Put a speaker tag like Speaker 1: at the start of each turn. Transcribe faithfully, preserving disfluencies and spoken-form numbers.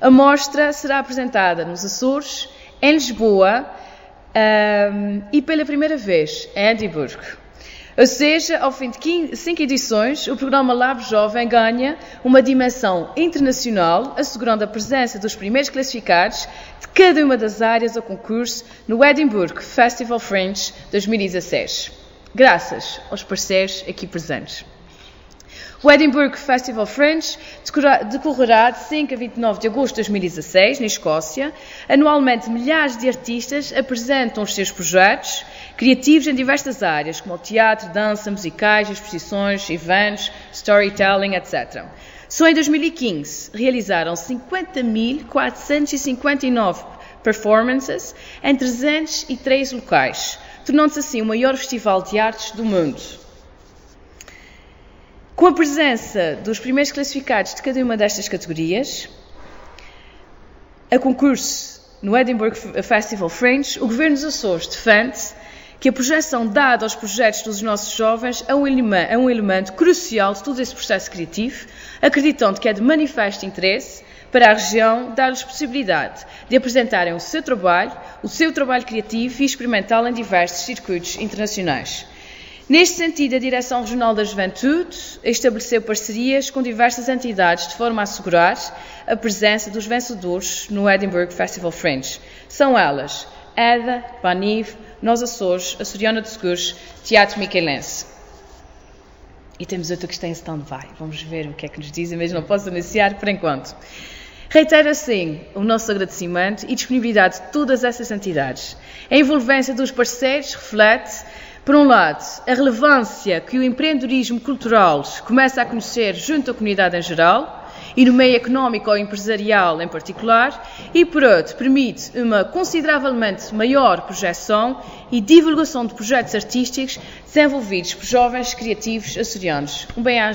Speaker 1: A mostra será apresentada nos Açores, em Lisboa um, e pela primeira vez em Edimburgo. Ou seja, ao fim de quinze, cinco edições, o programa Lab Jovem ganha uma dimensão internacional, assegurando a presença dos primeiros classificados de cada uma das áreas ao concurso no Edinburgh Festival Fringe dois mil e dezasseis, graças aos parceiros aqui presentes. O Edinburgh Festival Fringe decorrerá de cinco a vinte e nove de agosto de dois mil e dezasseis, na Escócia. Anualmente, milhares de artistas apresentam os seus projetos criativos em diversas áreas, como o teatro, dança, musicais, exposições, eventos, storytelling, etcétera. Só em dois mil e quinze realizaram cinquenta mil quatrocentos e cinquenta e nove performances em trezentos e três locais, tornando-se assim o maior festival de artes do mundo. Com a presença dos primeiros classificados de cada uma destas categorias, a concurso no Edinburgh Festival Fringe, o Governo dos Açores defende que a projeção dada aos projetos dos nossos jovens é um, elemento, é um elemento crucial de todo esse processo criativo, acreditando que é de manifesto interesse para a região dar-lhes possibilidade de apresentarem o seu trabalho, o seu trabalho criativo e experimental em diversos circuitos internacionais. Neste sentido, a Direção Regional da Juventude estabeleceu parcerias com diversas entidades de forma a assegurar a presença dos vencedores no Edinburgh Festival Fringe. São elas E D A, PANIV, Nós Açores, Açoriana de Seguros, Teatro Miquelense. E temos outra que está em stand-by. Vamos ver o que é que nos dizem, mas não posso anunciar por enquanto. Reitero assim o nosso agradecimento e disponibilidade de todas essas entidades. A envolvência dos parceiros reflete, por um lado, a relevância que o empreendedorismo cultural começa a conhecer junto à comunidade em geral e no meio económico ou empresarial em particular, e, por outro, permite uma consideravelmente maior projeção e divulgação de projetos artísticos desenvolvidos por jovens criativos açorianos. Um bem-aja.